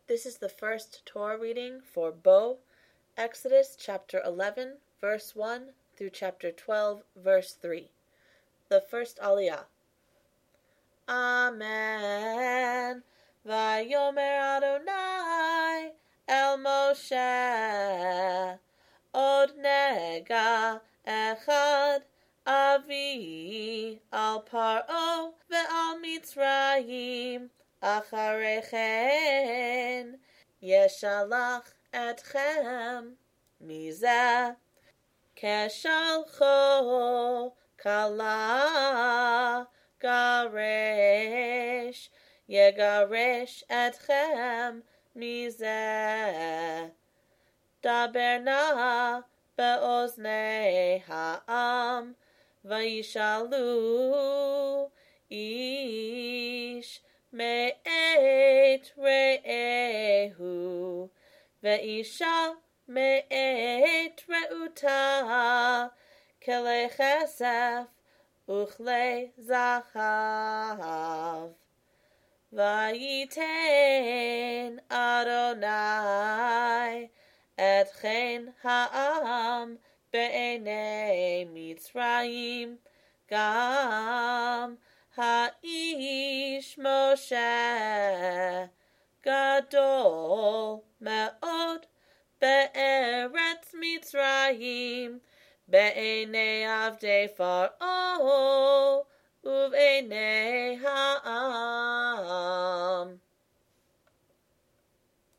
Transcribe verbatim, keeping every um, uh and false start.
This is the first Torah reading for Bo, Exodus chapter eleven, verse one through chapter twelve, verse three. The first Aliyah. Amen. Vayomer Adonai el Moshe od nega echad avi al Paro ve'al Mitzrayim acharechen yeshalach etchem mizeh keshalcho kala garesh yegaresh etchem mizeh daber na be'oznei ha'am vayishalu ish me'et re'ehu ve'isha me'et re'uta kele chesef uchle zahav vayiten Adonai etchen ha'am be'enei Mitzrayim gam ha'ish Moshe gadol me'od be'eretz Mitzrayim be'enei avdei Faro uve'enei ha'am.